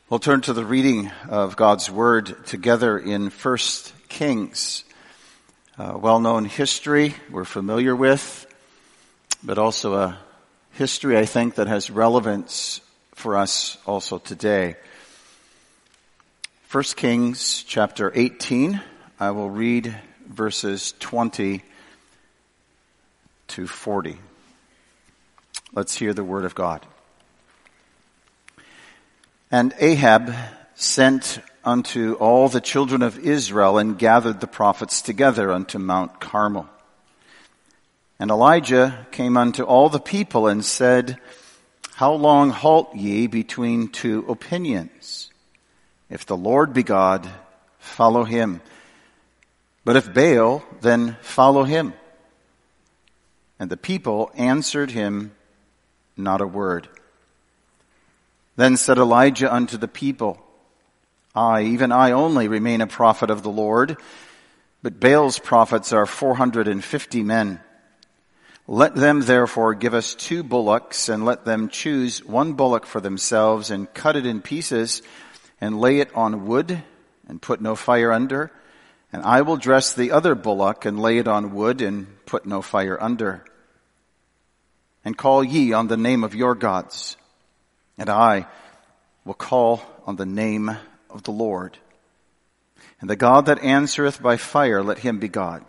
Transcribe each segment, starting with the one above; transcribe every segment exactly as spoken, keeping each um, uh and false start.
We'll turn to the reading of God's Word together in First Kings. A well-known history we're familiar with, but also a history, I think, that has relevance for us also today. First Kings chapter eighteen, I will read verses twenty to forty. Let's hear the Word of God. And Ahab sent unto all the children of Israel and gathered the prophets together unto Mount Carmel. And Elijah came unto all the people and said, How long halt ye between two opinions? If the Lord be God, follow him. But if Baal, then follow him. And the people answered him not a word. Then said Elijah unto the people, I, even I only, remain a prophet of the Lord, but Baal's prophets are four hundred and fifty men. Let them therefore give us two bullocks, and let them choose one bullock for themselves, and cut it in pieces, and lay it on wood, and put no fire under. And I will dress the other bullock, and lay it on wood, and put no fire under. And call ye on the name of your gods, and I will call on the name of the Lord. And the God that answereth by fire, let him be God.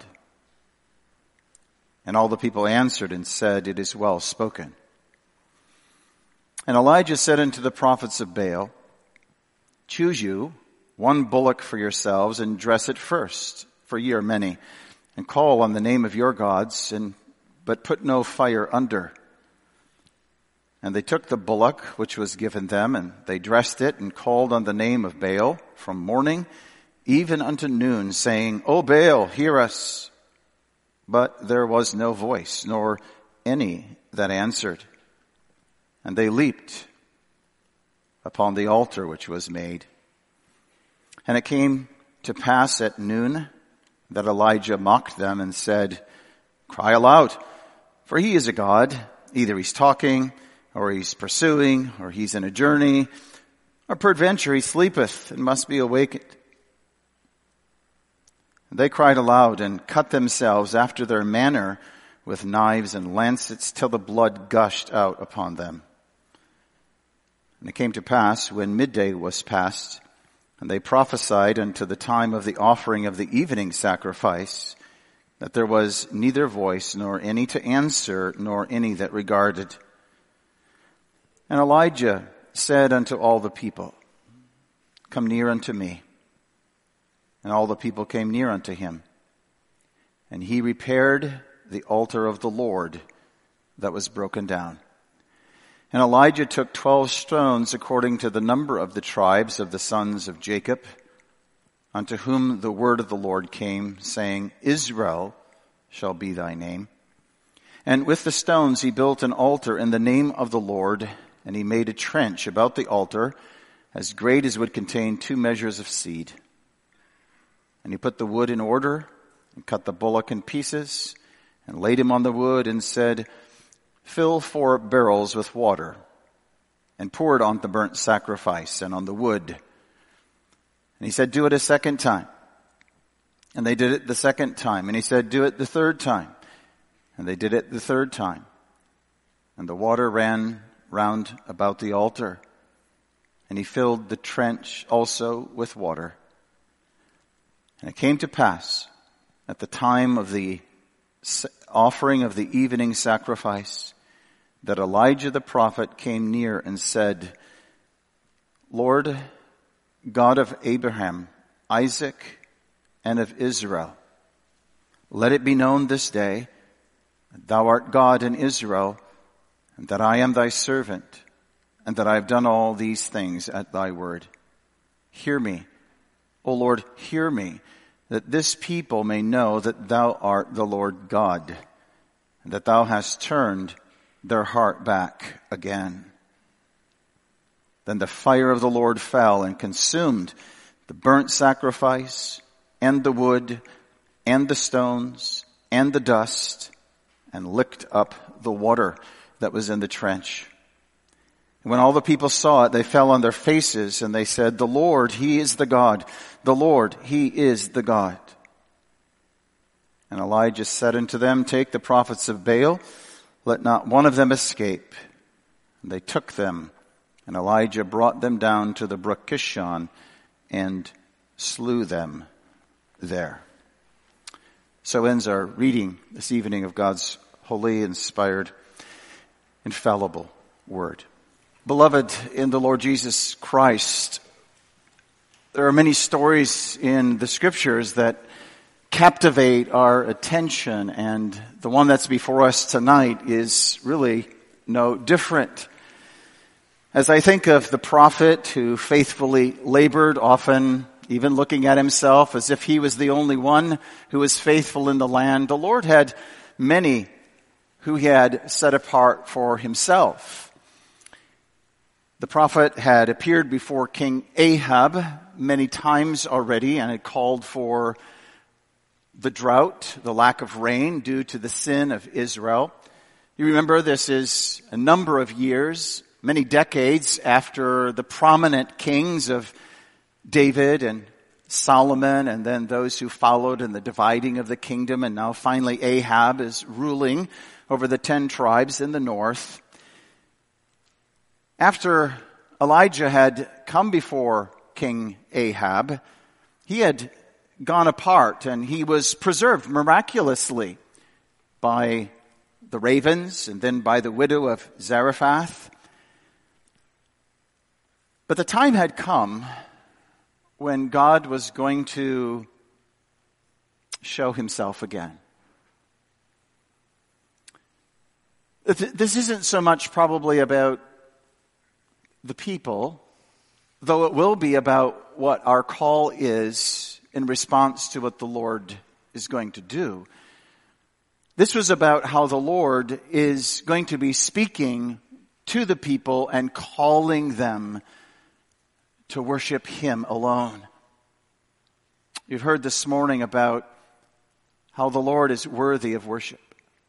And all the people answered and said, It is well spoken. And Elijah said unto the prophets of Baal, Choose you one bullock for yourselves, and dress it first, for ye are many, and call on the name of your gods, and but put no fire under. And they took the bullock which was given them, and they dressed it, and called on the name of Baal from morning even unto noon, saying, O Baal, hear us. But there was no voice, nor any that answered. And they leaped upon the altar which was made. And it came to pass at noon that Elijah mocked them and said, Cry aloud, for he is a God. Either he's talking, or he's pursuing, or he's in a journey, or peradventure he sleepeth and must be awakened. They cried aloud and cut themselves after their manner with knives and lancets till the blood gushed out upon them. And it came to pass when midday was past, and they prophesied unto the time of the offering of the evening sacrifice, that there was neither voice nor any to answer, nor any that regarded. And Elijah said unto all the people, Come near unto me. And all the people came near unto him. And he repaired the altar of the Lord that was broken down. And Elijah took twelve stones according to the number of the tribes of the sons of Jacob, unto whom the word of the Lord came, saying, Israel shall be thy name. And with the stones he built an altar in the name of the Lord, and he made a trench about the altar as great as would contain two measures of seed. And he put the wood in order and cut the bullock in pieces and laid him on the wood and said, Fill four barrels with water and pour it on the burnt sacrifice and on the wood. And he said, Do it a second time. And they did it the second time. And he said, Do it the third time. And they did it the third time. And the water ran round about the altar, and he filled the trench also with water. And it came to pass at the time of the offering of the evening sacrifice that Elijah the prophet came near and said, Lord, God of Abraham, Isaac, and of Israel, let it be known this day that thou art God in Israel, and that I am thy servant, and that I have done all these things at thy word. Hear me, O Lord, hear me, that this people may know that thou art the Lord God, and that thou hast turned their heart back again. Then the fire of the Lord fell and consumed the burnt sacrifice, and the wood, and the stones, and the dust, and licked up the water that was in the trench. When all the people saw it, they fell on their faces and they said, "The Lord, He is the God. The Lord, He is the God." And Elijah said unto them, "Take the prophets of Baal, let not one of them escape." And they took them, and Elijah brought them down to the brook Kishon and slew them there. So ends our reading this evening of God's holy, inspired, infallible word. Beloved in the Lord Jesus Christ, there are many stories in the scriptures that captivate our attention, and the one that's before us tonight is really no different. As I think of the prophet who faithfully labored, often even looking at himself as if he was the only one who was faithful in the land, the Lord had many who he had set apart for himself. The prophet had appeared before King Ahab many times already and had called for the drought, the lack of rain due to the sin of Israel. You remember this is a number of years, many decades after the prominent kings of David and Solomon and then those who followed in the dividing of the kingdom, and now finally Ahab is ruling over the ten tribes in the north. After Elijah had come before King Ahab, he had gone apart and he was preserved miraculously by the ravens and then by the widow of Zarephath. But the time had come when God was going to show himself again. This isn't so much probably about the people, though it will be about what our call is in response to what the Lord is going to do. This was about how the Lord is going to be speaking to the people and calling them to worship Him alone. You've heard this morning about how the Lord is worthy of worship.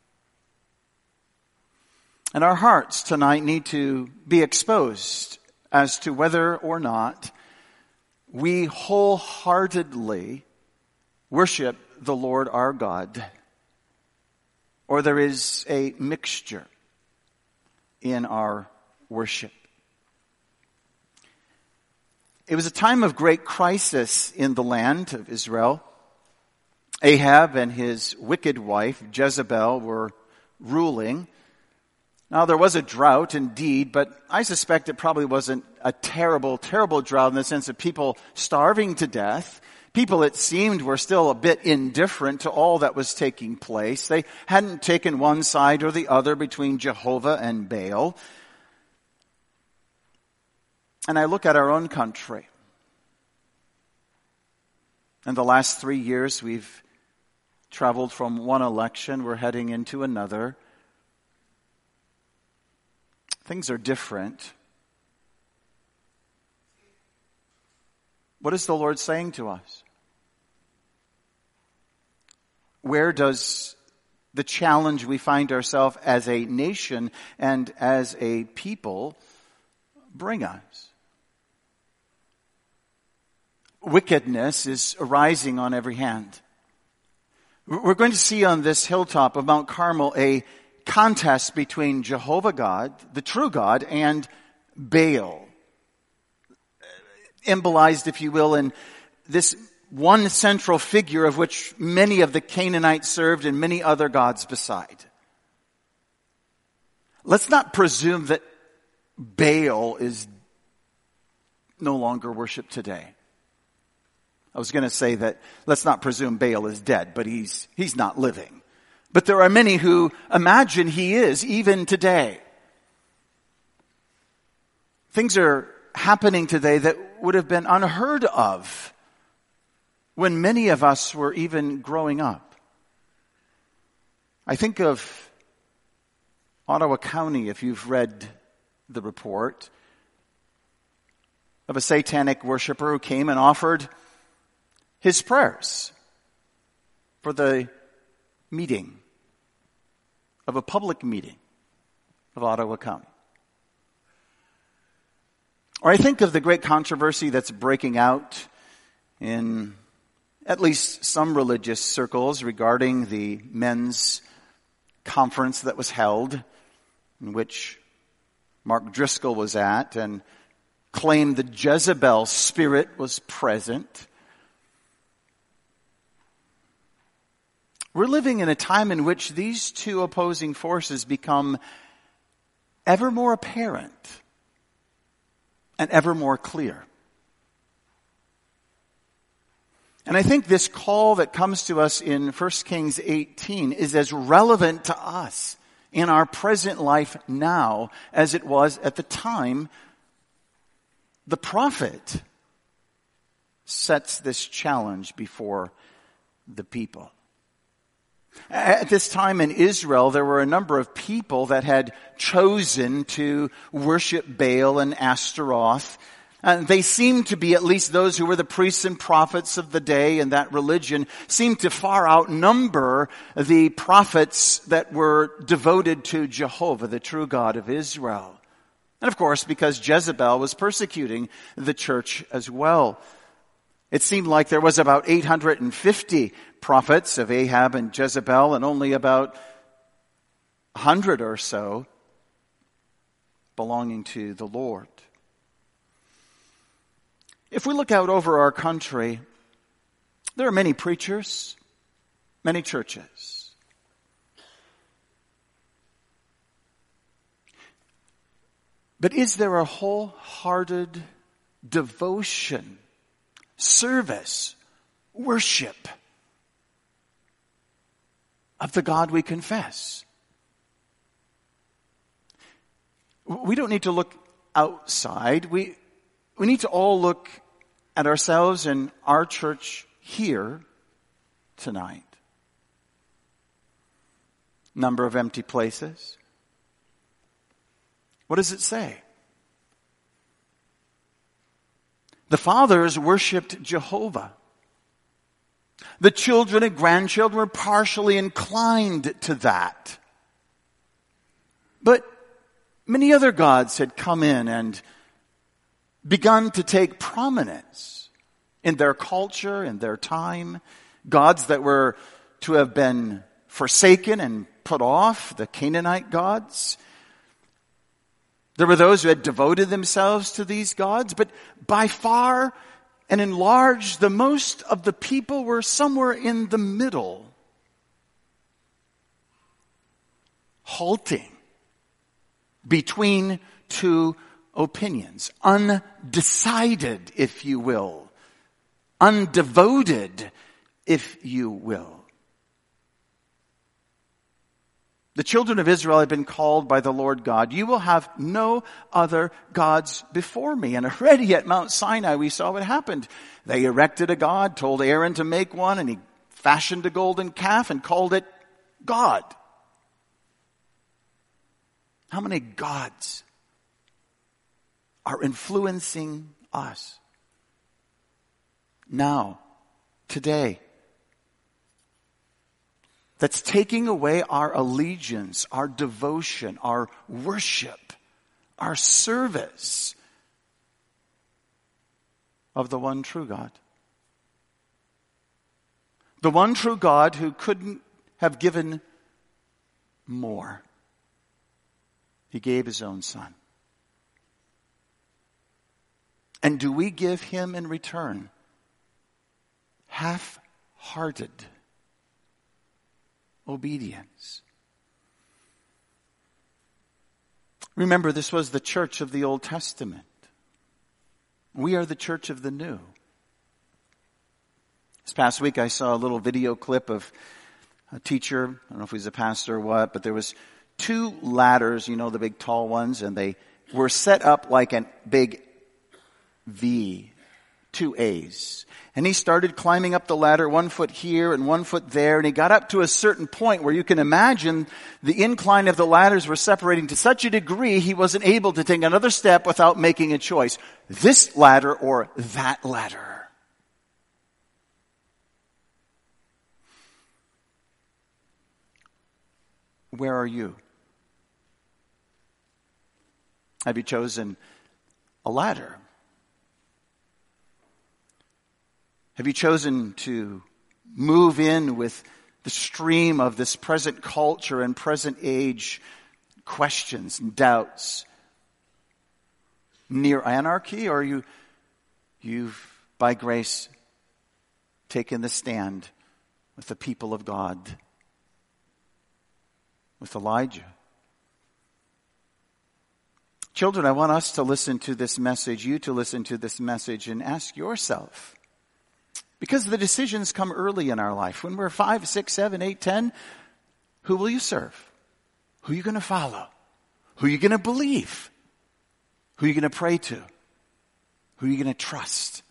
And our hearts tonight need to be exposed as to whether or not we wholeheartedly worship the Lord our God, or there is a mixture in our worship. It was a time of great crisis in the land of Israel. Ahab and his wicked wife, Jezebel, were ruling. Now, there was a drought indeed, but I suspect it probably wasn't a terrible, terrible drought in the sense of people starving to death. People, it seemed, were still a bit indifferent to all that was taking place. They hadn't taken one side or the other between Jehovah and Baal. And I look at our own country. In the last three years, we've traveled from one election. We're heading into another. Things are different. What is the Lord saying to us? Where does the challenge we find ourselves as a nation and as a people bring us? Wickedness is arising on every hand. We're going to see on this hilltop of Mount Carmel a contest between Jehovah God, the true God, and Baal. Embolized, if you will, in this one central figure of which many of the Canaanites served and many other gods beside. Let's not presume that Baal is no longer worshipped today. I was going to say that let's not presume Baal is dead, but he's he's not living. But there are many who imagine he is, even today. Things are happening today that would have been unheard of when many of us were even growing up. I think of Ottawa County, if you've read the report, of a satanic worshiper who came and offered his prayers for the meeting of a public meeting of Ottawa County. Or I think of the great controversy that's breaking out in at least some religious circles regarding the men's conference that was held, in which Mark Driscoll was at, and claimed the Jezebel spirit was present. We're living in a time in which these two opposing forces become ever more apparent and ever more clear. And I think this call that comes to us in First Kings eighteen is as relevant to us in our present life now as it was at the time the prophet sets this challenge before the people. At this time in Israel, there were a number of people that had chosen to worship Baal and Ashtaroth. And they seemed to be, at least those who were the priests and prophets of the day in that religion, seemed to far outnumber the prophets that were devoted to Jehovah, the true God of Israel. And of course, because Jezebel was persecuting the church as well. It seemed like there was about eight hundred fifty prophets of Ahab and Jezebel, and only about one hundred or so belonging to the Lord. If we look out over our country, there are many preachers, many churches. But is there a wholehearted devotion, service, worship of the God we confess? We don't need to look outside. We, we need to all look at ourselves and our church here tonight. Number of empty places. What does it say? The fathers worshipped Jehovah. The children and grandchildren were partially inclined to that. But many other gods had come in and begun to take prominence in their culture, in their time. Gods that were to have been forsaken and put off, the Canaanite gods. There were those who had devoted themselves to these gods, but by far and in large, the most of the people were somewhere in the middle, halting between two opinions, undecided, if you will, undevoted, if you will. The children of Israel had been called by the Lord God, "You will have no other gods before me." And already at Mount Sinai we saw what happened. They erected a god, told Aaron to make one, and he fashioned a golden calf and called it God. How many gods are influencing us now, today? That's taking away our allegiance, our devotion, our worship, our service of the one true God. The one true God who couldn't have given more. He gave his own Son. And do we give him in return half-hearted obedience? Remember, this was the church of the Old Testament. We are the church of the New. This past week I saw a little video clip of a teacher, I don't know if he was a pastor or what, but there was two ladders, you know, the big tall ones, and they were set up like a big V, two A's. And he started climbing up the ladder, one foot here and one foot there, and he got up to a certain point where you can imagine the incline of the ladders were separating to such a degree he wasn't able to take another step without making a choice. This ladder or that ladder. Where are you? Have you chosen a ladder? Have you chosen to move in with the stream of this present culture and present age questions and doubts near anarchy? Or are you, you've, by grace, taken the stand with the people of God, with Elijah? Children, I want us to listen to this message, you to listen to this message, and ask yourself, because the decisions come early in our life. When we're five, six, seven, eight, ten, who will you serve? Who are you going to follow? Who are you going to believe? Who are you going to pray to? Who are you going to trust?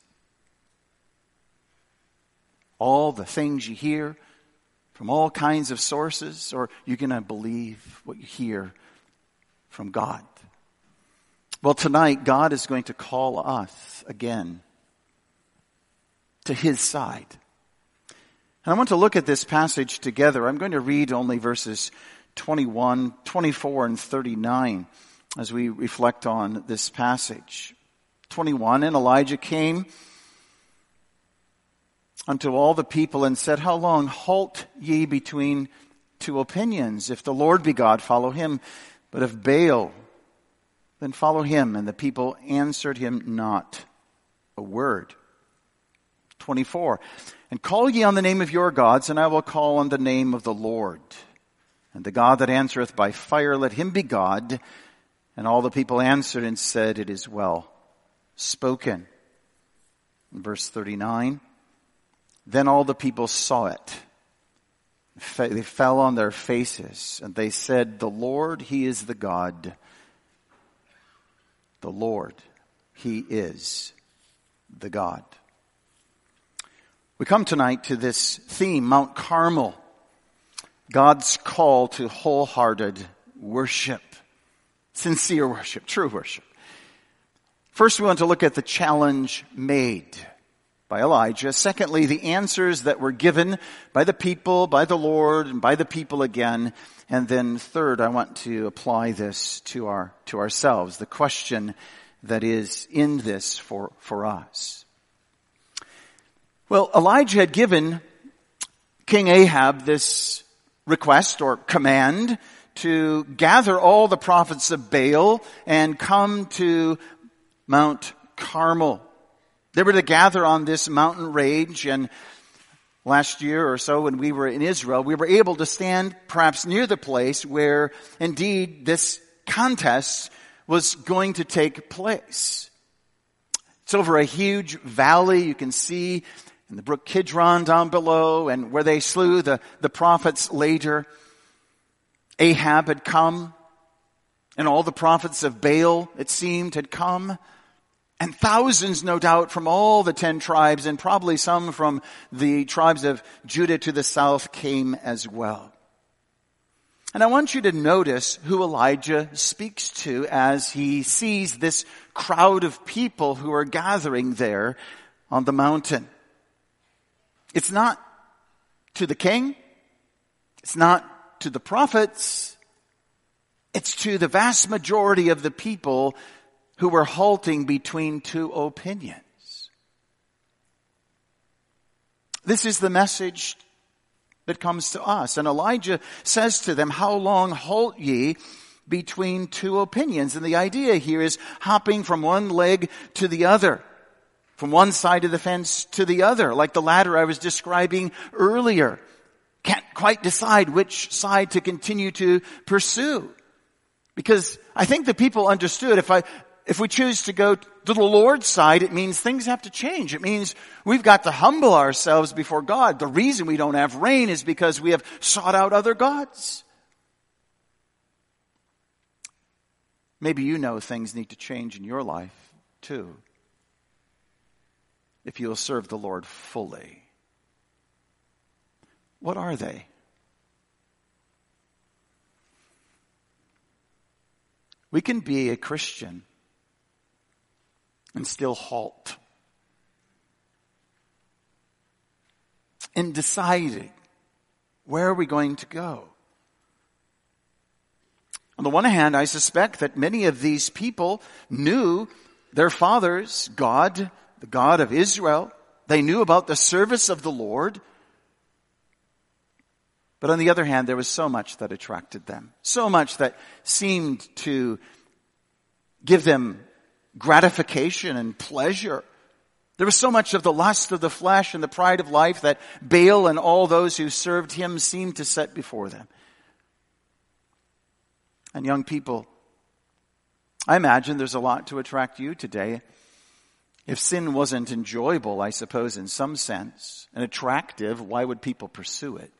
All the things you hear from all kinds of sources, or you're going to believe what you hear from God? Well, tonight, God is going to call us again to His side. And I want to look at this passage together. I'm going to read only verses twenty-one, twenty-four, and thirty-nine as we reflect on this passage. twenty-one, and Elijah came unto all the people and said, How long halt ye between two opinions? If the Lord be God, follow Him. But if Baal, then follow him. And the people answered him not a word. twenty-four, and call ye on the name of your gods, and I will call on the name of the Lord. And the God that answereth by fire, let him be God. And all the people answered and said, It is well spoken. In verse thirty-nine, then all the people saw it. They fell on their faces, and they said, The Lord, He is the God. The Lord, He is the God. We come tonight to this theme, Mount Carmel, God's call to wholehearted worship, sincere worship, true worship. First, we want to look at the challenge made by Elijah. Secondly, the answers that were given by the people, by the Lord, and by the people again. And then third, I want to apply this to our to ourselves, the question that is in this for, for us. Well, Elijah had given King Ahab this request or command to gather all the prophets of Baal and come to Mount Carmel. They were to gather on this mountain range, and last year or so when we were in Israel, we were able to stand perhaps near the place where indeed this contest was going to take place. It's over a huge valley. You can see in the brook Kidron down below, and where they slew the, the prophets later. Ahab had come, and all the prophets of Baal, it seemed, had come. And thousands, no doubt, from all the ten tribes, and probably some from the tribes of Judah to the south came as well. And I want you to notice who Elijah speaks to as he sees this crowd of people who are gathering there on the mountain. It's not to the king. It's not to the prophets. It's to the vast majority of the people who were halting between two opinions. This is the message that comes to us. And Elijah says to them, How long halt ye between two opinions? And the idea here is hopping from one leg to the other, from one side of the fence to the other, like the ladder I was describing earlier. Can't quite decide which side to continue to pursue. Because I think the people understood if I, if we choose to go to the Lord's side, it means things have to change. It means we've got to humble ourselves before God. The reason we don't have rain is because we have sought out other gods. Maybe you know things need to change in your life too, if you'll serve the Lord fully. What are they? We can be a Christian and still halt in deciding where are we going to go. On the one hand, I suspect that many of these people knew their fathers, God, the God of Israel. They knew about the service of the Lord. But on the other hand, there was so much that attracted them. So much that seemed to give them gratification and pleasure. There was so much of the lust of the flesh and the pride of life that Baal and all those who served him seemed to set before them. And young people, I imagine there's a lot to attract you today. If sin wasn't enjoyable, I suppose in some sense, and attractive, why would people pursue it?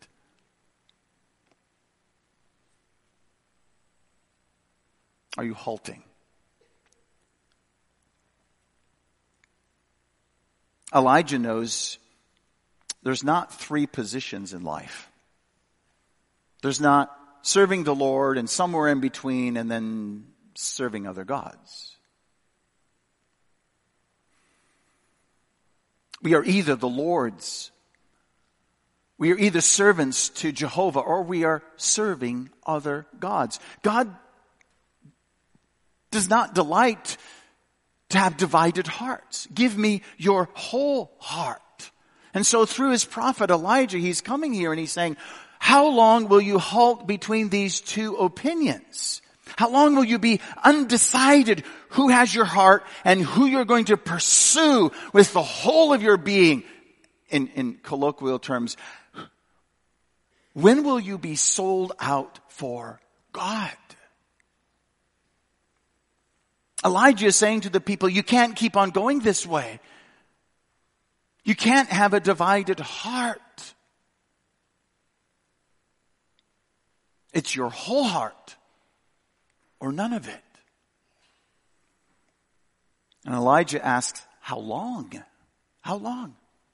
Are you halting? Elijah knows there's not three positions in life. There's not serving the Lord and somewhere in between and then serving other gods. We are either the Lord's, we are either servants to Jehovah, or we are serving other gods. God does not delight to have divided hearts. Give me your whole heart. And so through his prophet Elijah, he's coming here and he's saying, how long will you halt between these two opinions? How long will you be undecided who has your heart and who you're going to pursue with the whole of your being? In, in colloquial terms, when will you be sold out for God? Elijah is saying to the people, you can't keep on going this way. You can't have a divided heart. It's your whole heart or none of it. And Elijah asks, how long? How long?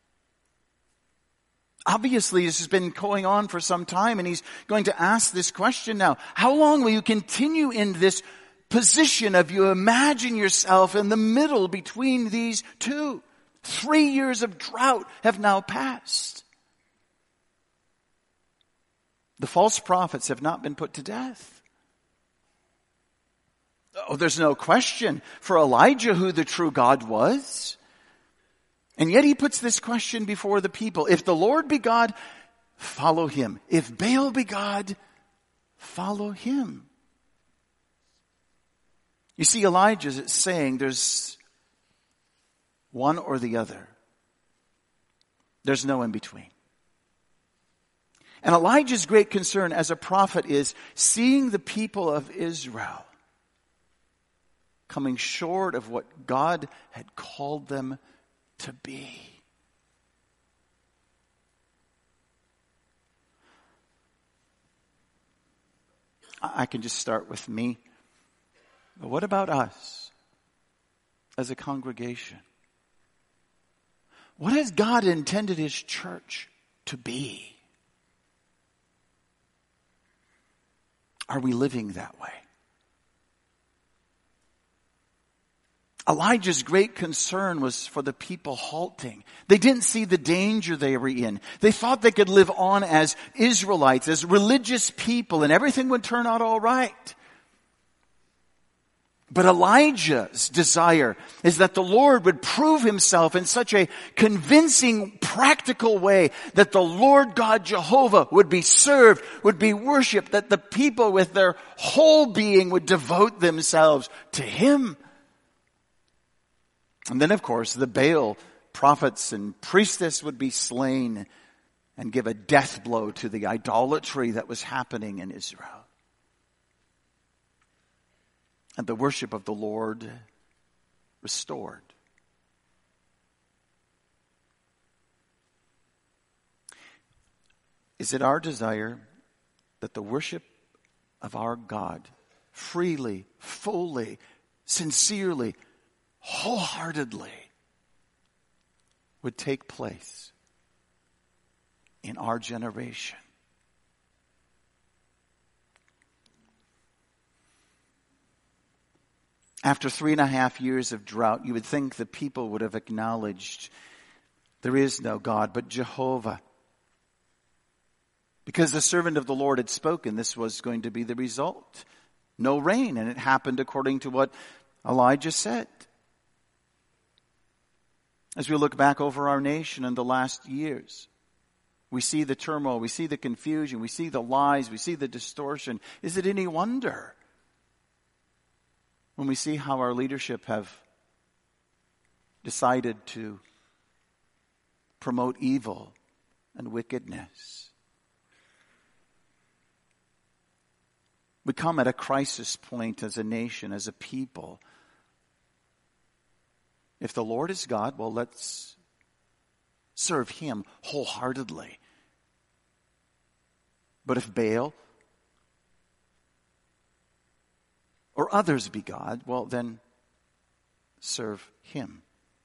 Obviously, this has been going on for some time, and he's going to ask this question now. How long will you continue in this position of you imagine yourself in the middle between these two? Three years of drought have now passed. The false prophets have not been put to death. Oh, there's no question for Elijah who the true God was. And yet he puts this question before the people. If the Lord be God, follow him. If Baal be God, follow him. You see, Elijah is saying there's one or the other. There's no in between. And Elijah's great concern as a prophet is seeing the people of Israel coming short of what God had called them to be. I can just start with me. But what about us as a congregation? What has God intended his church to be? Are we living that way? Elijah's great concern was for the people halting. They didn't see the danger they were in. They thought they could live on as Israelites, as religious people, and everything would turn out all right. But Elijah's desire is that the Lord would prove himself in such a convincing, practical way that the Lord God Jehovah would be served, would be worshipped, that the people with their whole being would devote themselves to him. And then, of course, the Baal prophets and priestess would be slain and give a death blow to the idolatry that was happening in Israel. And the worship of the Lord restored. Is it our desire that the worship of our God freely, fully, sincerely, wholeheartedly would take place in our generation? After three and a half years of drought, you would think the people would have acknowledged there is no God but Jehovah. Because the servant of the Lord had spoken, this was going to be the result. No rain, and it happened according to what Elijah said. As we look back over our nation in the last years, we see the turmoil, we see the confusion, we see the lies, we see the distortion. Is it any wonder when we see how our leadership have decided to promote evil and wickedness? We come at a crisis point as a nation, as a people. If the Lord is God, well, let's serve Him wholeheartedly. But if Baal or others be God, well, then serve Him.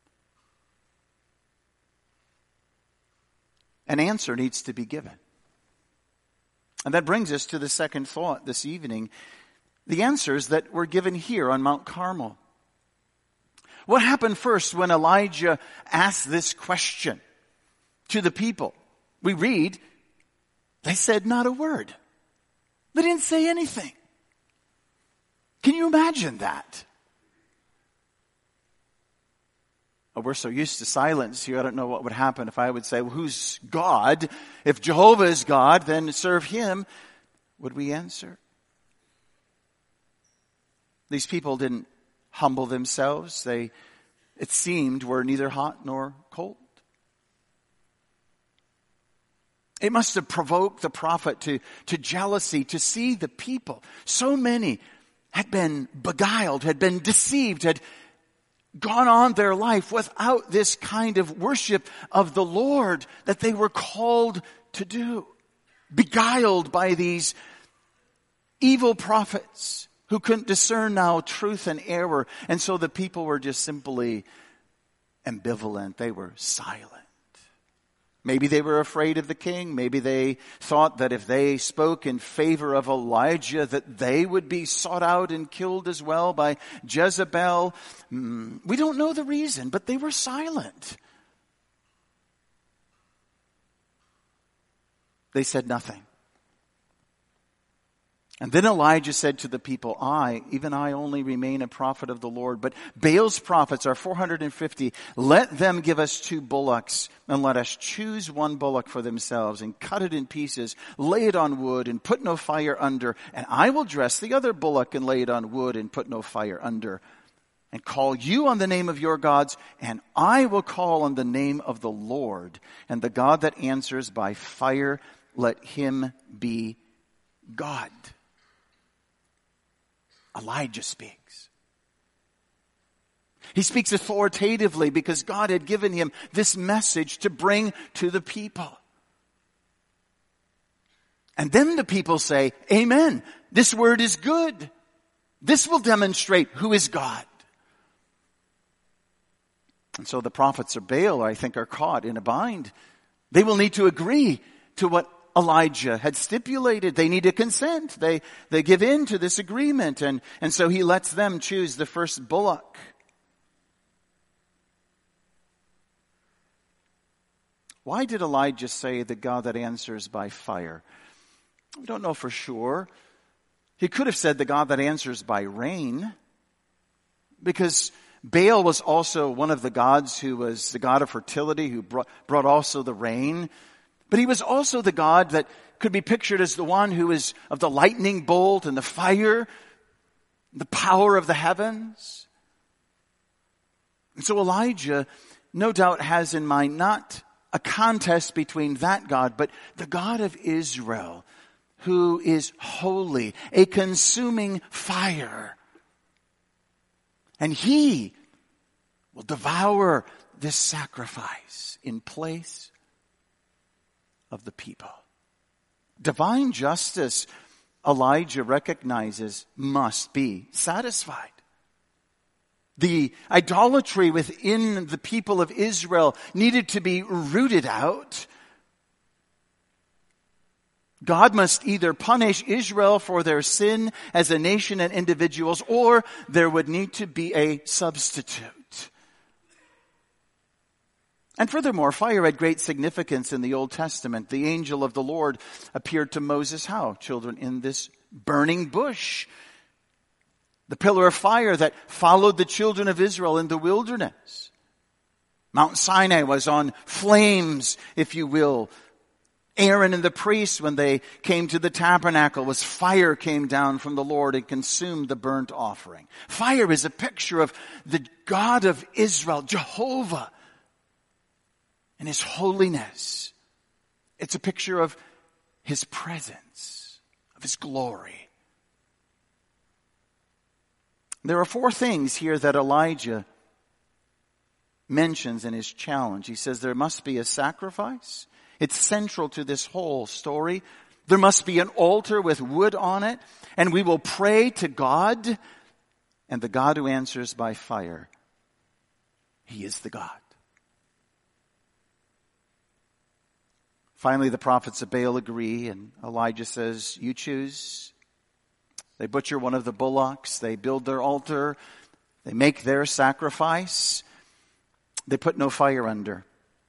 An answer needs to be given. And that brings us to the second thought this evening. The answers that were given here on Mount Carmel. What happened first when Elijah asked this question to the people? We read, they said not a word. They didn't say anything. Can you imagine that? Oh, we're so used to silence here. I don't know what would happen if I would say, well, who's God? If Jehovah is God, then serve Him. Would we answer? These people didn't humble themselves. They, it seemed, were neither hot nor cold. It must have provoked the prophet to, to jealousy, to see the people. So many had been beguiled, had been deceived, had gone on their life without this kind of worship of the Lord that they were called to do. Beguiled by these evil prophets who couldn't discern now truth and error. And so the people were just simply ambivalent. They were silent. Maybe they were afraid of the king. Maybe they thought that if they spoke in favor of Elijah, that they would be sought out and killed as well by Jezebel. We don't know the reason, but they were silent. They said nothing. And then Elijah said to the people, I, even I only remain a prophet of the Lord, but Baal's prophets are four hundred fifty. Let them give us two bullocks, and let us choose one bullock for themselves, and cut it in pieces, lay it on wood, and put no fire under. And I will dress the other bullock and lay it on wood, and put no fire under. And call you on the name of your gods, and I will call on the name of the Lord. And the God that answers by fire, let him be God. Elijah speaks. He speaks authoritatively because God had given him this message to bring to the people. And then the people say, Amen. This word is good. This will demonstrate who is God. And so the prophets of Baal, I think, are caught in a bind. They will need to agree to what Elijah had stipulated. They need to consent. They, they give in to this agreement. And, and so he lets them choose the first bullock. Why did Elijah say the God that answers by fire? We don't know for sure. He could have said the God that answers by rain, because Baal was also one of the gods who was the god of fertility, who brought, brought also the rain. But he was also the God that could be pictured as the one who is of the lightning bolt and the fire, the power of the heavens. And so Elijah, no doubt, has in mind not a contest between that God, but the God of Israel, who is holy, a consuming fire. And he will devour this sacrifice in place of the people. Divine justice, Elijah recognizes, must be satisfied. The idolatry within the people of Israel needed to be rooted out. God must either punish Israel for their sin as a nation and individuals, or there would need to be a substitute. And furthermore, fire had great significance in the Old Testament. The angel of the Lord appeared to Moses how? Children, in this burning bush. The pillar of fire that followed the children of Israel in the wilderness. Mount Sinai was on flames, if you will. Aaron and the priests, when they came to the tabernacle, was fire came down from the Lord and consumed the burnt offering. Fire is a picture of the God of Israel, Jehovah, and his holiness. It's a picture of his presence, of his glory. There are four things here that Elijah mentions in his challenge. He says there must be a sacrifice. It's central to this whole story. There must be an altar with wood on it, and we will pray to God, and the God who answers by fire, he is the God. Finally, the prophets of Baal agree, and Elijah says, you choose. They butcher one of the bullocks. They build their altar. They make their sacrifice. They put no fire under.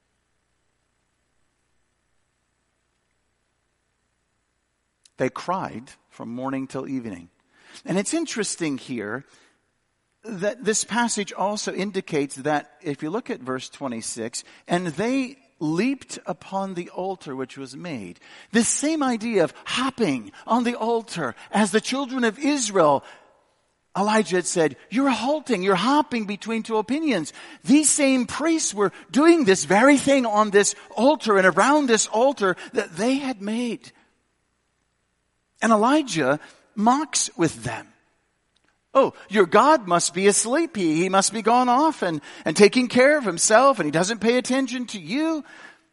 They cried from morning till evening. And it's interesting here that this passage also indicates that if you look at verse twenty-six, and they leaped upon the altar which was made. This same idea of hopping on the altar as the children of Israel, Elijah had said, you're halting, you're hopping between two opinions. These same priests were doing this very thing on this altar and around this altar that they had made. And Elijah mocks with them. Oh, your God must be asleep. He, he must be gone off and, and taking care of himself, and he doesn't pay attention to you.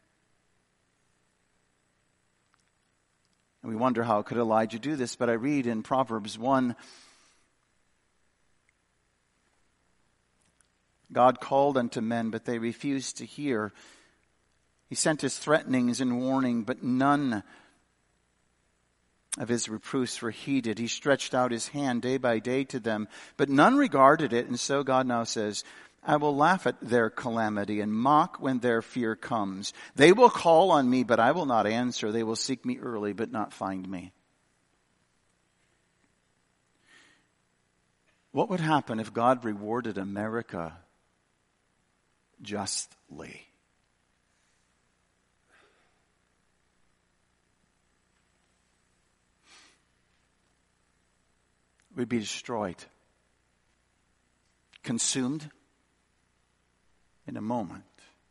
And we wonder, how could Elijah do this? But I read in Proverbs one, God called unto men, but they refused to hear. He sent his threatenings and warning, but none of his reproofs were heeded. He stretched out his hand day by day to them, but none regarded it. And so God now says, I will laugh at their calamity and mock when their fear comes. They will call on me, but I will not answer. They will seek me early, but not find me. What would happen if God rewarded America justly? We'd be destroyed, consumed in a moment.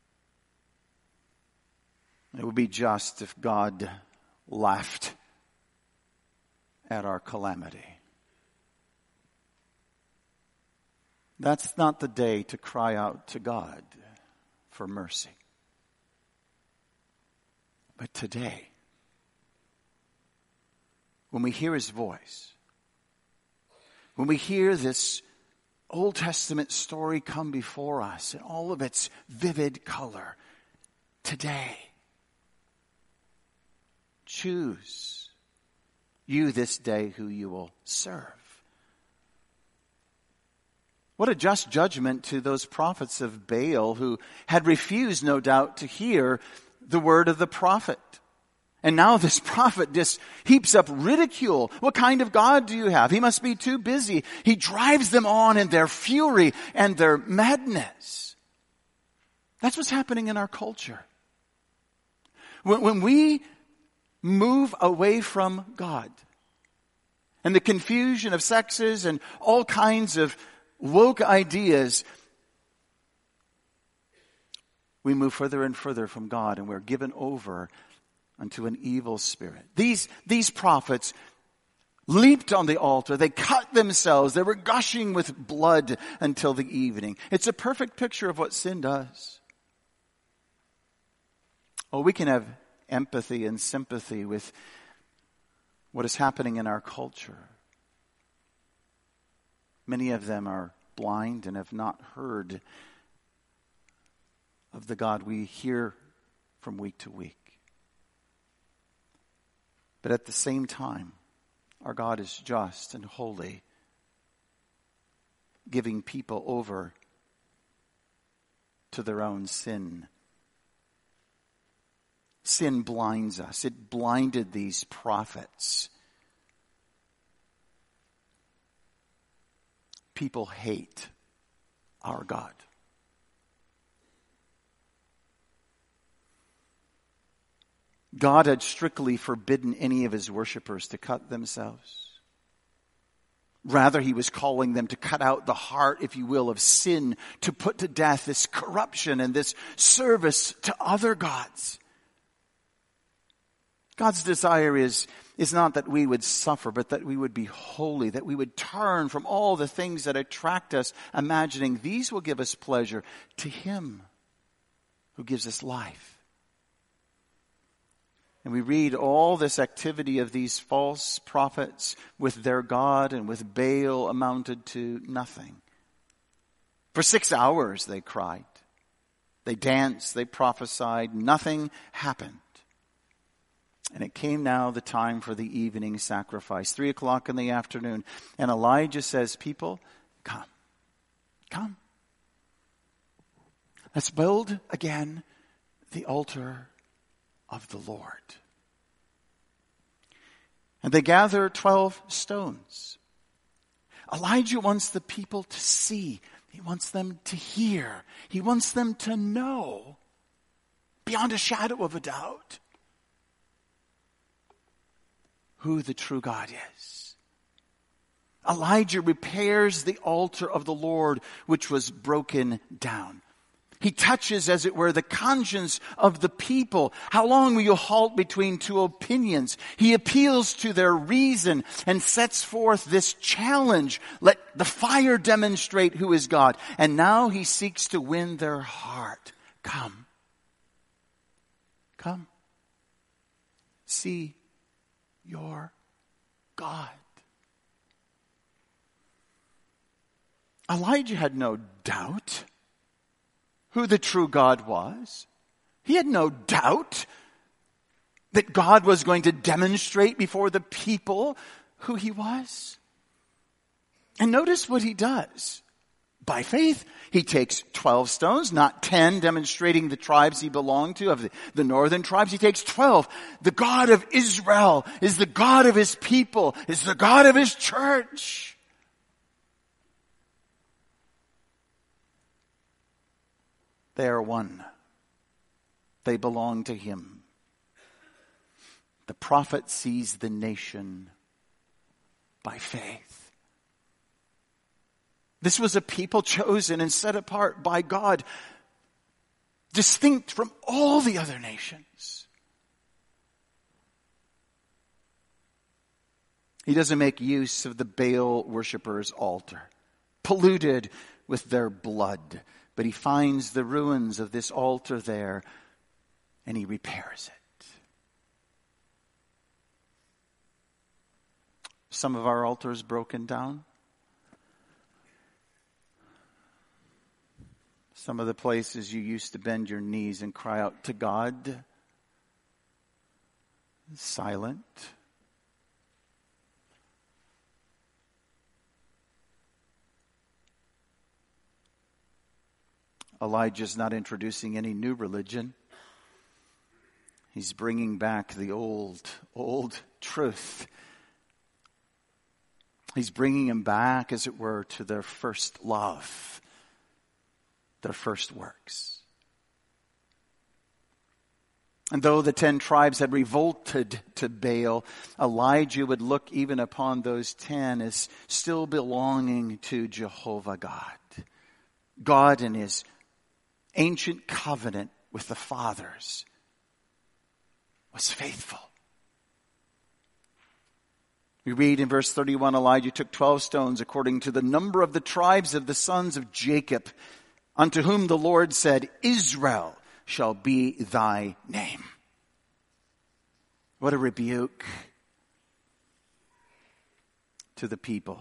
It would be just if God laughed at our calamity. That's not the day to cry out to God for mercy. But today, when we hear his voice, when we hear this Old Testament story come before us in all of its vivid color, today, choose you this day who you will serve. What a just judgment to those prophets of Baal who had refused, no doubt, to hear the word of the prophet. And now this prophet just heaps up ridicule. What kind of God do you have? He must be too busy. He drives them on in their fury and their madness. That's what's happening in our culture. When, when we move away from God and the confusion of sexes and all kinds of woke ideas, we move further and further from God, and we're given over unto an evil spirit. These, these prophets leaped on the altar. They cut themselves. They were gushing with blood until the evening. It's a perfect picture of what sin does. Oh, we can have empathy and sympathy with what is happening in our culture. Many of them are blind and have not heard of the God we hear from week to week. But at the same time, our God is just and holy, giving people over to their own sin. Sin blinds us. It blinded these prophets. People hate our God. God had strictly forbidden any of his worshipers to cut themselves. Rather, he was calling them to cut out the heart, if you will, of sin, to put to death this corruption and this service to other gods. God's desire is, is not that we would suffer, but that we would be holy, that we would turn from all the things that attract us, imagining these will give us pleasure, to him who gives us life. And we read all this activity of these false prophets with their God and with Baal amounted to nothing. For six hours they cried. They danced, they prophesied, nothing happened. And it came now the time for the evening sacrifice, three o'clock in the afternoon. And Elijah says, people, come, come. Let's build again the altar of the Lord. And they gather twelve stones. Elijah wants the people to see. He wants them to hear. He wants them to know, beyond a shadow of a doubt, who the true God is. Elijah repairs the altar of the Lord, which was broken down. He touches, as it were, the conscience of the people. How long will you halt between two opinions? He appeals to their reason and sets forth this challenge. Let the fire demonstrate who is God. And now he seeks to win their heart. Come. Come. See your God. Elijah had no doubt who the true God was. He had no doubt that God was going to demonstrate before the people who he was. And notice what he does. By faith, he takes twelve stones, not ten, demonstrating the tribes he belonged to, of the, the northern tribes. He takes twelve. The God of Israel is the God of his people, is the God of his church. They are one. They belong to him. The prophet sees the nation by faith. This was a people chosen and set apart by God, distinct from all the other nations. He doesn't make use of the Baal worshippers' altar, polluted with their blood. But he finds the ruins of this altar there, and he repairs it. Some of our altars broken down. Some of the places you used to bend your knees and cry out to God, silent. Elijah's not introducing any new religion. He's bringing back the old, old truth. He's bringing them back, as it were, to their first love, their first works. And though the ten tribes had revolted to Baal, Elijah would look even upon those ten as still belonging to Jehovah God. God in his ancient covenant with the fathers was faithful. We read in verse thirty-one, Elijah took twelve stones according to the number of the tribes of the sons of Jacob, unto whom the Lord said, Israel shall be thy name. What a rebuke to the people.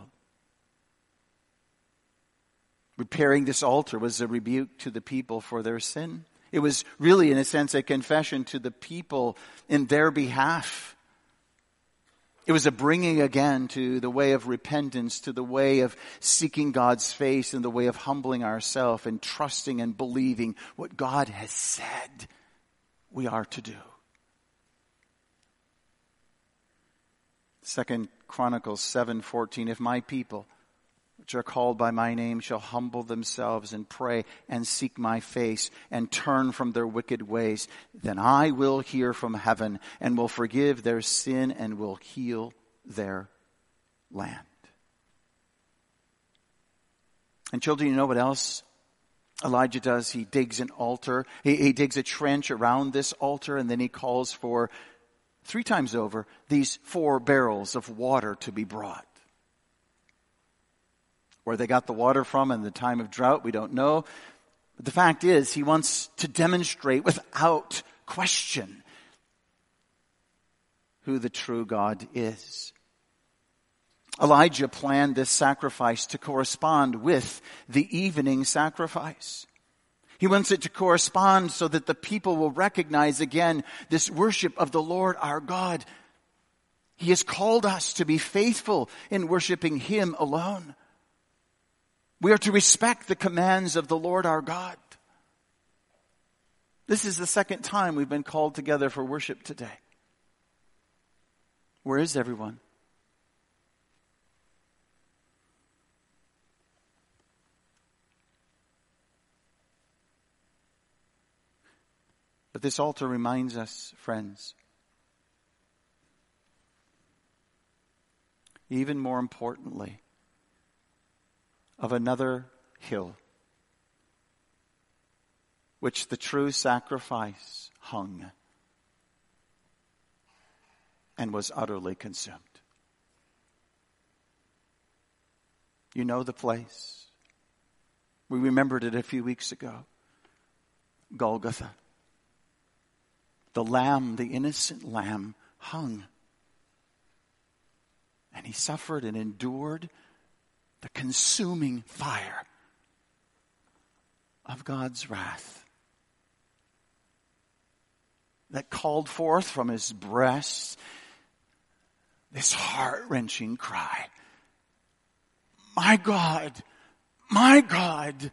Repairing this altar was a rebuke to the people for their sin. It was really, in a sense, a confession to the people in their behalf. It was a bringing again to the way of repentance, to the way of seeking God's face, and the way of humbling ourselves and trusting and believing what God has said we are to do. Second Chronicles seven fourteen, if my people, which are called by my name shall humble themselves and pray and seek my face and turn from their wicked ways, then I will hear from heaven and will forgive their sin and will heal their land. And children, you know what else Elijah does? He digs an altar. He, he digs a trench around this altar, and then he calls for, three times over, these four barrels of water to be brought. Where they got the water from in the time of drought, we don't know. But the fact is, he wants to demonstrate without question who the true God is. Elijah planned this sacrifice to correspond with the evening sacrifice. He wants it to correspond so that the people will recognize again this worship of the Lord our God. He has called us to be faithful in worshiping Him alone. We are to respect the commands of the Lord our God. This is the second time we've been called together for worship today. Where is everyone? But this altar reminds us, friends, even more importantly, of another hill which the true sacrifice hung and was utterly consumed. You know the place. We remembered it a few weeks ago. Golgotha. The lamb, the innocent lamb, hung. And he suffered and endured the consuming fire of God's wrath that called forth from his breast this heart-wrenching cry. My God, my God,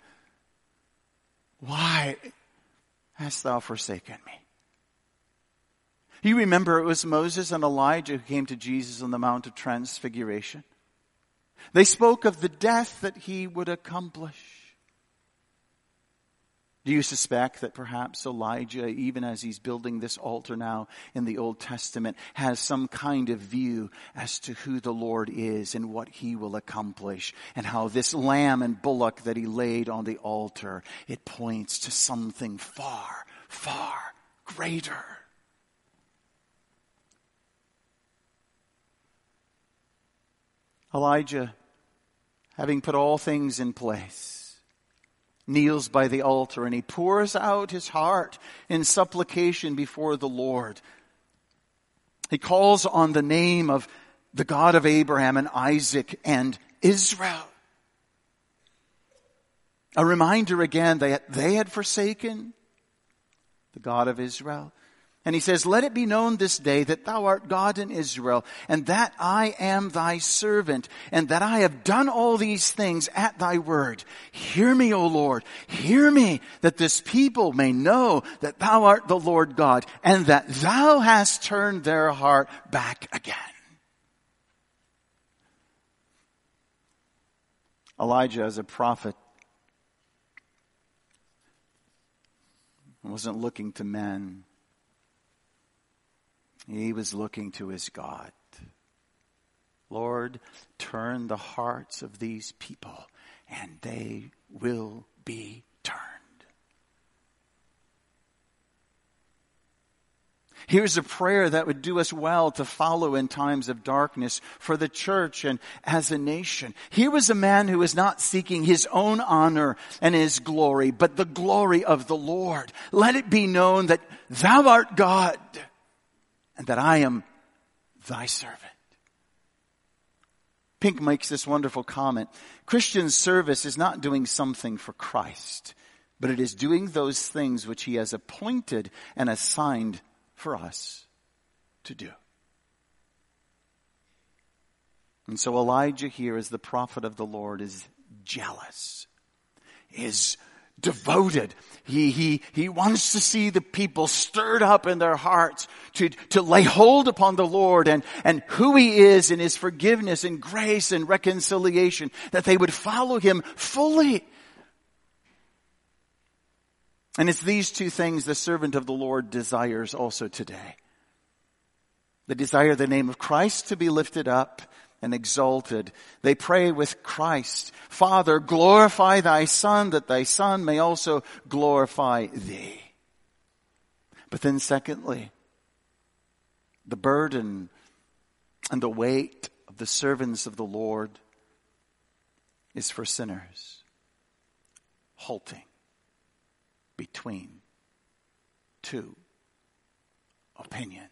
why hast thou forsaken me? You remember it was Moses and Elijah who came to Jesus on the Mount of Transfiguration. They spoke of the death that he would accomplish. Do you suspect that perhaps Elijah, even as he's building this altar now in the Old Testament, has some kind of view as to who the Lord is and what he will accomplish, and how this lamb and bullock that he laid on the altar, it points to something far, far greater. Elijah, having put all things in place, kneels by the altar and he pours out his heart in supplication before the Lord. He calls on the name of the God of Abraham and Isaac and Israel. A reminder again that they had forsaken the God of Israel. And he says, let it be known this day that thou art God in Israel, and that I am thy servant, and that I have done all these things at thy word. Hear me, O Lord, hear me, that this people may know that thou art the Lord God, and that thou hast turned their heart back again. Elijah, as a prophet, wasn't looking to men. He was looking to his God. Lord, turn the hearts of these people, and they will be turned. Here's a prayer that would do us well to follow in times of darkness for the church and as a nation. Here was a man who was not seeking his own honor and his glory, but the glory of the Lord. Let it be known that thou art God, and that I am thy servant. Pink makes this wonderful comment. Christian service is not doing something for Christ, but it is doing those things which he has appointed and assigned for us to do. And so Elijah here, as the prophet of the Lord, is jealous, is devoted. He, he, he wants to see the people stirred up in their hearts to, to lay hold upon the Lord and, and who he is in his forgiveness and grace and reconciliation, that they would follow him fully. And it's these two things the servant of the Lord desires also today. They desire the name of Christ to be lifted up and exalted. They pray with Christ, Father, glorify thy Son, that thy Son may also glorify thee. But then secondly, the burden and the weight of the servants of the Lord is for sinners, halting between two opinions.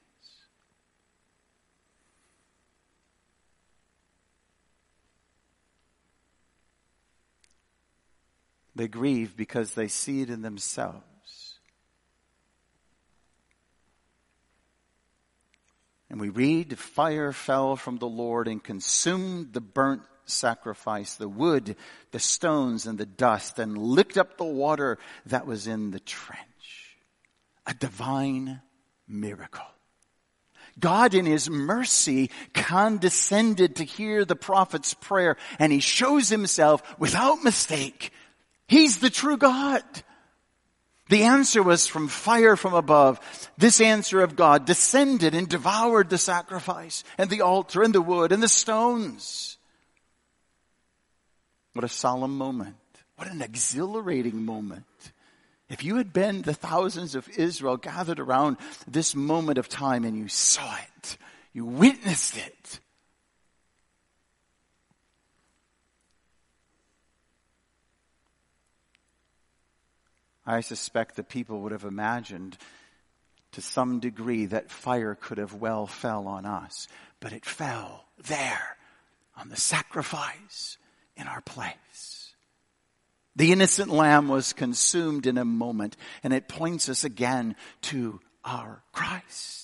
They grieve because they see it in themselves. And we read, fire fell from the Lord and consumed the burnt sacrifice, the wood, the stones, and the dust, and licked up the water that was in the trench. A divine miracle. God in his mercy condescended to hear the prophet's prayer, and he shows himself without mistake. He's the true God. The answer was from fire from above. This answer of God descended and devoured the sacrifice and the altar and the wood and the stones. What a solemn moment. What an exhilarating moment. If you had been the thousands of Israel gathered around this moment of time and you saw it, you witnessed it, I suspect the people would have imagined to some degree that fire could have well fell on us. But it fell there on the sacrifice in our place. The innocent lamb was consumed in a moment, and it points us again to our Christ.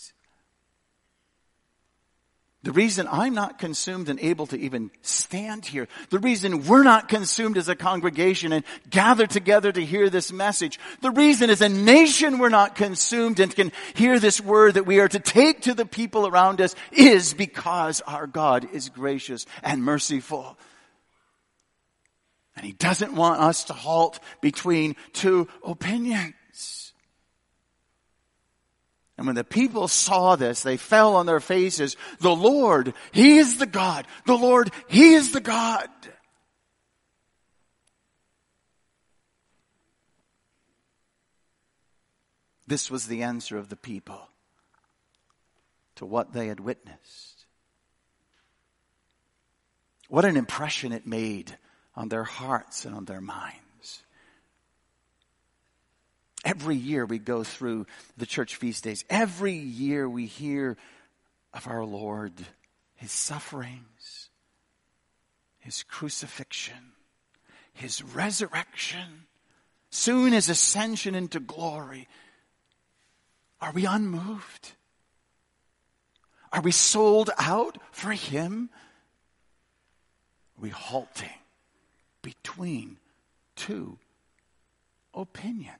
The reason I'm not consumed and able to even stand here, the reason we're not consumed as a congregation and gather together to hear this message, the reason as a nation we're not consumed and can hear this word that we are to take to the people around us is because our God is gracious and merciful. And he doesn't want us to halt between two opinions. And when the people saw this, they fell on their faces. The Lord, he is the God. The Lord, he is the God. This was the answer of the people to what they had witnessed. What an impression it made on their hearts and on their minds. Every year we go through the church feast days. Every year we hear of our Lord, his sufferings, his crucifixion, his resurrection, soon his ascension into glory. Are we unmoved? Are we sold out for him? Are we halting between two opinions?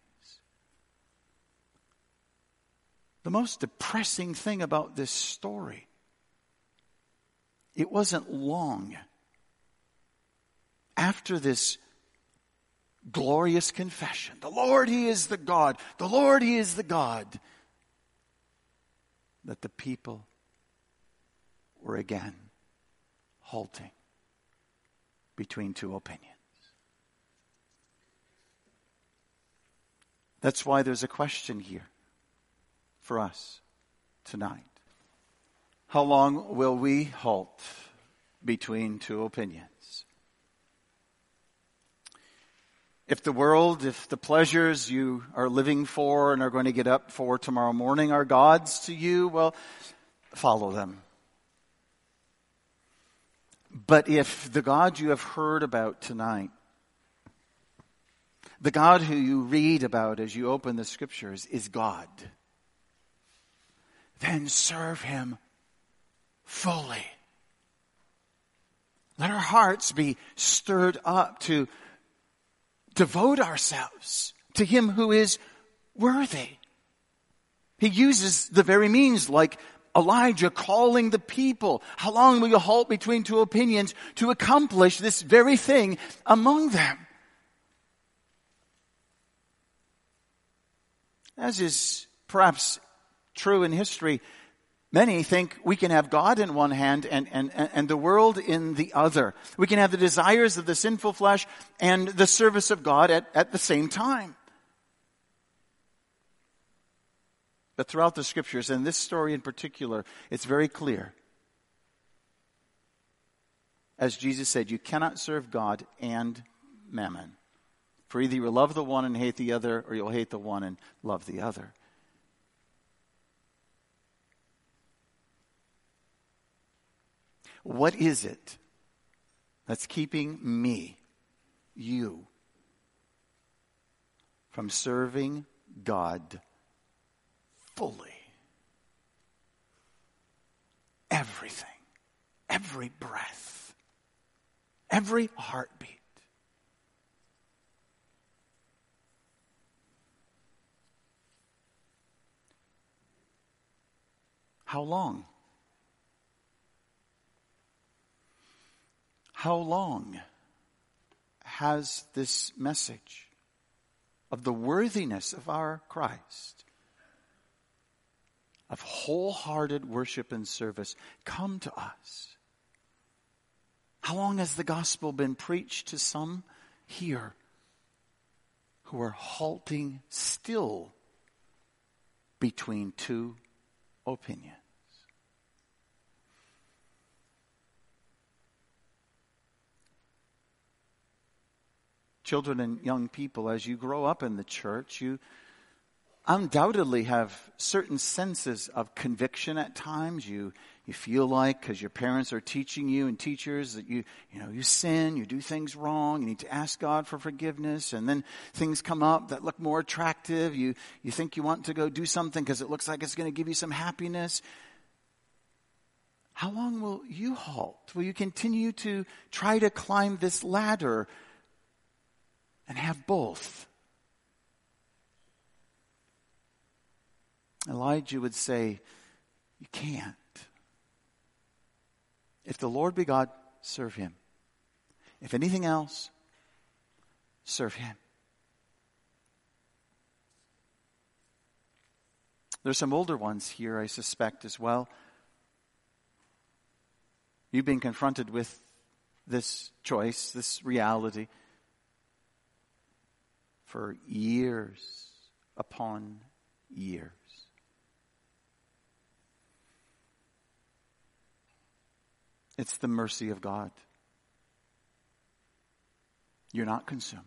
The most depressing thing about this story, it wasn't long after this glorious confession, the Lord, he is the God, the Lord, he is the God, that the people were again halting between two opinions. That's why there's a question here for us tonight. How long will we halt between two opinions? If the world, if the pleasures you are living for and are going to get up for tomorrow morning are gods to you, well, follow them. But if the God you have heard about tonight, the God who you read about as you open the scriptures is God, then serve him fully. Let our hearts be stirred up to devote ourselves to him who is worthy. He uses the very means like Elijah calling the people. How long will you halt between two opinions to accomplish this very thing among them? As is perhaps true in history, many think we can have God in one hand and, and, and the world in the other. We can have the desires of the sinful flesh and the service of God at, at the same time. But throughout the scriptures, and this story in particular, it's very clear. As Jesus said, you cannot serve God and mammon. For either you will love the one and hate the other, or you'll hate the one and love the other. What is it that's keeping me, you, from serving God fully? Everything, every breath, every heartbeat. How long? How long has this message of the worthiness of our Christ, of wholehearted worship and service, come to us? How long has the gospel been preached to some here who are halting still between two opinions? Children and young people, as you grow up in the church, you undoubtedly have certain senses of conviction at times. You you feel like, because your parents are teaching you and teachers, that you you know you sin, you do things wrong, you need to ask God for forgiveness, and then things come up that look more attractive. You you think you want to go do something because it looks like it's going to give you some happiness. How long will you halt? Will you continue to try to climb this ladder and have both? Elijah would say, you can't. If the Lord be God, serve him. If anything else, serve him. There's some older ones here, I suspect, as well. You've been confronted with this choice, this reality, for years upon years. It's the mercy of God. You're not consumed.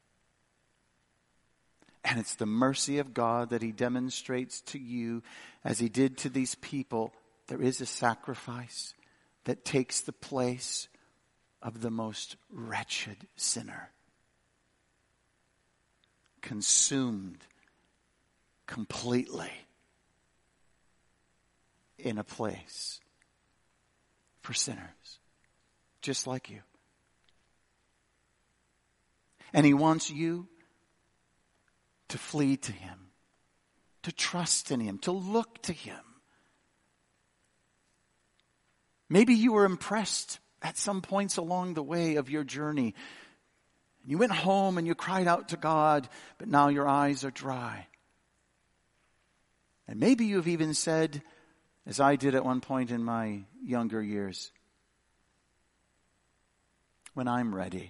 And it's the mercy of God that he demonstrates to you as he did to these people. There is a sacrifice that takes the place of the most wretched sinner. Consumed completely in a place for sinners, just like you. And he wants you to flee to him, to trust in him, to look to him. Maybe you were impressed at some points along the way of your journey. You went home and you cried out to God, but now your eyes are dry. And maybe you've even said, as I did at one point in my younger years, when I'm ready.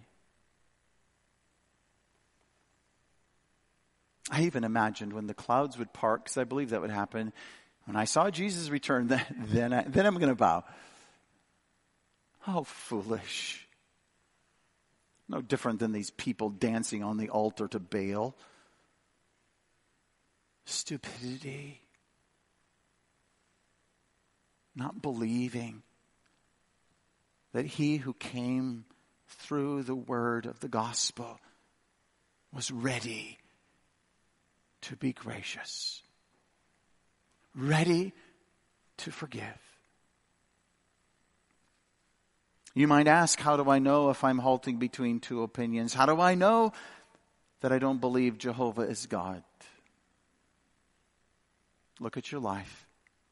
I even imagined when the clouds would part, because I believe that would happen. When I saw Jesus return, then, then, I, then I'm going to bow. How foolish. No different than these people dancing on the altar to Baal. Stupidity. Not believing that he who came through the word of the gospel was ready to be gracious, ready to forgive. You might ask, how do I know if I'm halting between two opinions? How do I know that I don't believe Jehovah is God. Look at your life.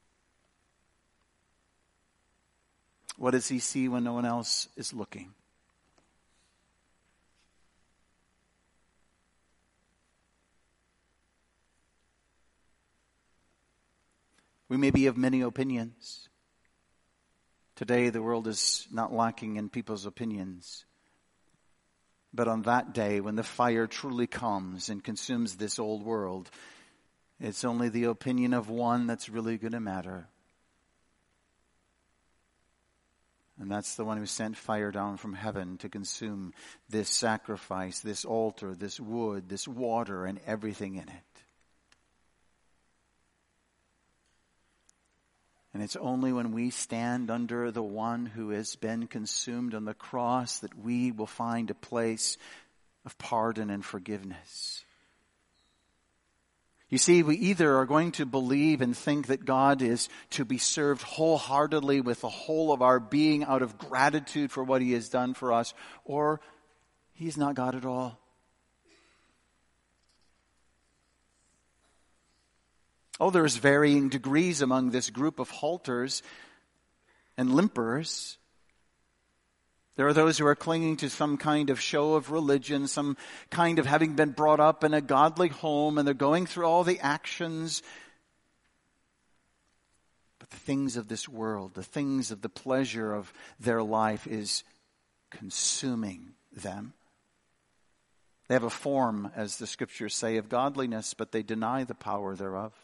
What does he see when no one else is looking? We may be of many opinions. Today the world is not lacking in people's opinions. But on that day, when the fire truly comes and consumes this old world, it's only the opinion of one that's really going to matter. And that's the one who sent fire down from heaven to consume this sacrifice, this altar, this wood, this water, and everything in it. And it's only when we stand under the one who has been consumed on the cross that we will find a place of pardon and forgiveness. You see, we either are going to believe and think that God is to be served wholeheartedly with the whole of our being out of gratitude for what he has done for us, or he's not God at all. Oh, there's varying degrees among this group of halters and limpers. There are those who are clinging to some kind of show of religion, some kind of having been brought up in a godly home, and they're going through all the actions. But the things of this world, the things of the pleasure of their life is consuming them. They have a form, as the scriptures say, of godliness, but they deny the power thereof.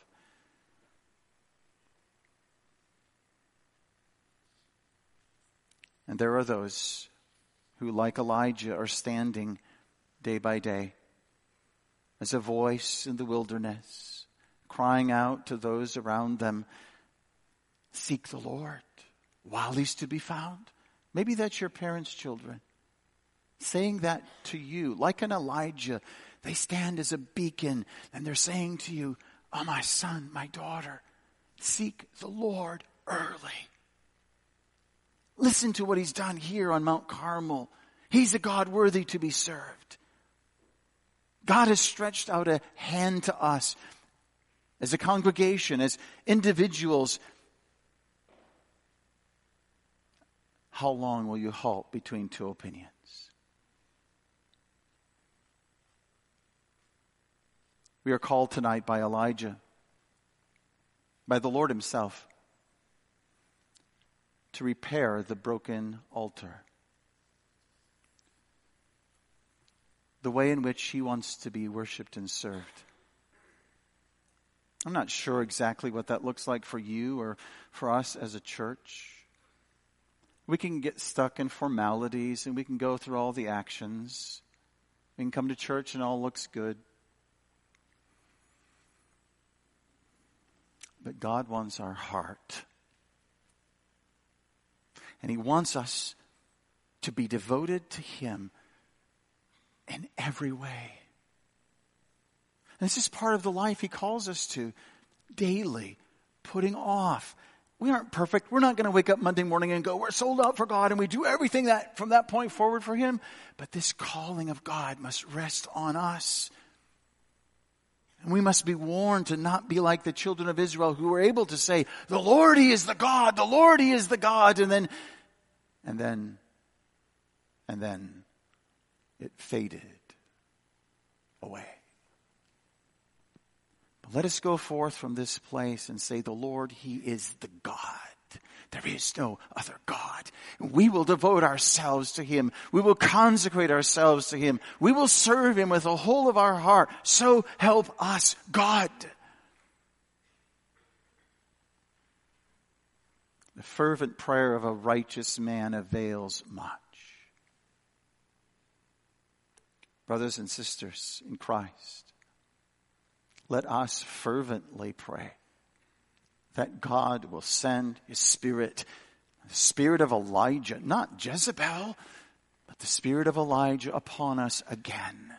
And there are those who, like Elijah, are standing day by day as a voice in the wilderness, crying out to those around them, seek the Lord while he's to be found. Maybe that's your parents' children saying that to you. Like an Elijah, they stand as a beacon and they're saying to you, oh, my son, my daughter, seek the Lord early. Listen to what he's done here on Mount Carmel. He's a God worthy to be served. God has stretched out a hand to us as a congregation, as individuals. How long will you halt between two opinions? We are called tonight by Elijah, by the Lord himself, to repair the broken altar. The way in which he wants to be worshiped and served. I'm not sure exactly what that looks like for you or for us as a church. We can get stuck in formalities and we can go through all the actions. We can come to church and all looks good. But God wants our heart. And he wants us to be devoted to him in every way. And this is part of the life he calls us to daily, putting off. We aren't perfect. We're not going to wake up Monday morning and go, we're sold out for God and we do everything that from that point forward for him. But this calling of God must rest on us. And we must be warned to not be like the children of Israel who were able to say, the Lord, he is the God, the Lord, he is the God. And then, and then, and then it faded away. But let us go forth from this place and say, the Lord, he is the God. There is no other God. We will devote ourselves to him. We will consecrate ourselves to him. We will serve him with the whole of our heart. So help us, God. The fervent prayer of a righteous man avails much. Brothers and sisters in Christ, let us fervently pray that God will send his Spirit, the Spirit of Elijah, not Jezebel, but the Spirit of Elijah upon us again.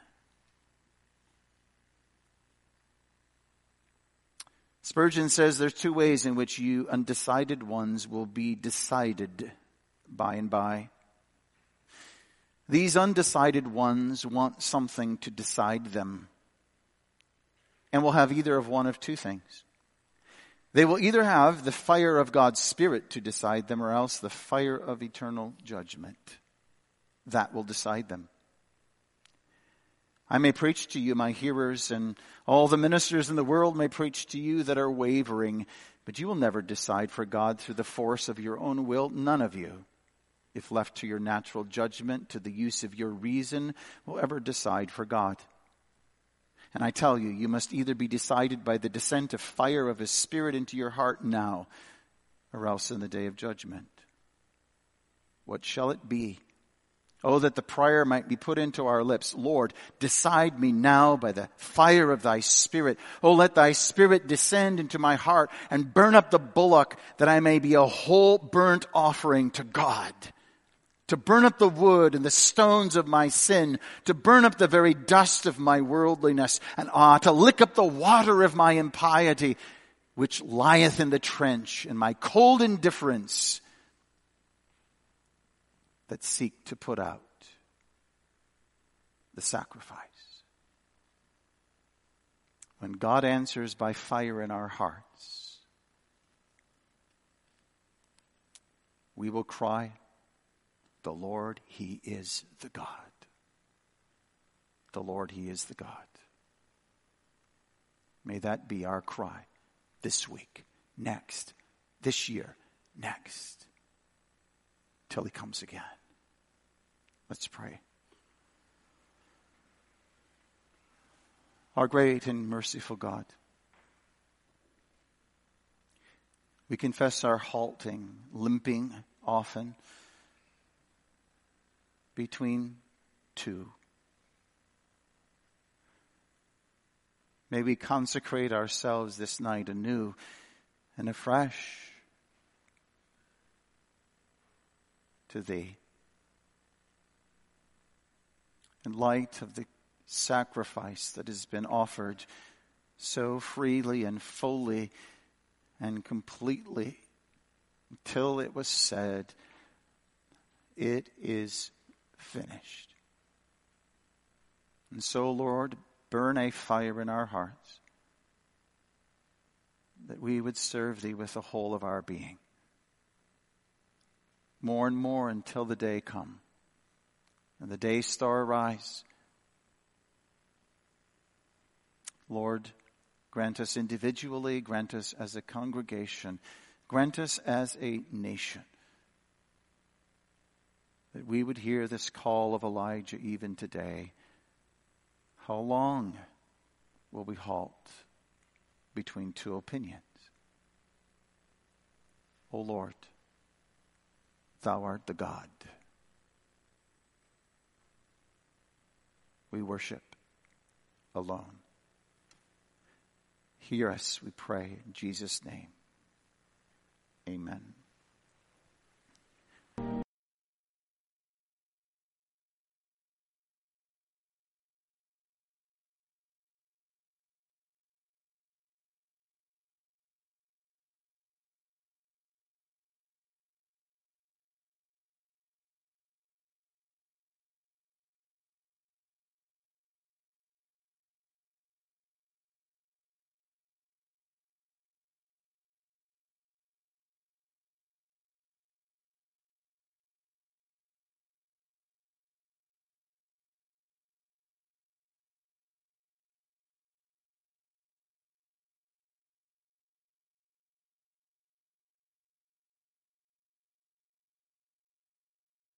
Spurgeon says there's two ways in which you undecided ones will be decided by and by. These undecided ones want something to decide them, and will have either of one of two things. They will either have the fire of God's Spirit to decide them, or else the fire of eternal judgment. That will decide them. I may preach to you, my hearers, and all the ministers in the world may preach to you that are wavering, but you will never decide for God through the force of your own will. None of you, if left to your natural judgment, to the use of your reason, will ever decide for God. And I tell you, you must either be decided by the descent of fire of His Spirit into your heart now, or else in the day of judgment. What shall it be? Oh, that the prayer might be put into our lips. Lord, decide me now by the fire of thy Spirit. Oh, let thy Spirit descend into my heart and burn up the bullock, that I may be a whole burnt offering to God. To burn up the wood and the stones of my sin, to burn up the very dust of my worldliness, and ah, to lick up the water of my impiety, which lieth in the trench, and my cold indifference that seek to put out the sacrifice. When God answers by fire in our hearts, we will cry, the Lord, He is the God. The Lord, He is the God. May that be our cry this week, next, this year, next, till He comes again. Let's pray. Our great and merciful God, we confess our halting, limping often between two. May we consecrate ourselves this night anew and afresh to Thee. In light of the sacrifice that has been offered so freely and fully and completely until it was said, it is finished. And so, Lord, burn a fire in our hearts that we would serve Thee with the whole of our being. More and more until the day come and the day star arise. Lord, grant us individually, grant us as a congregation, grant us as a nation, that we would hear this call of Elijah even today. How long will we halt between two opinions? O Lord, Thou art the God. We worship alone. Hear us, we pray, in Jesus' name. Amen.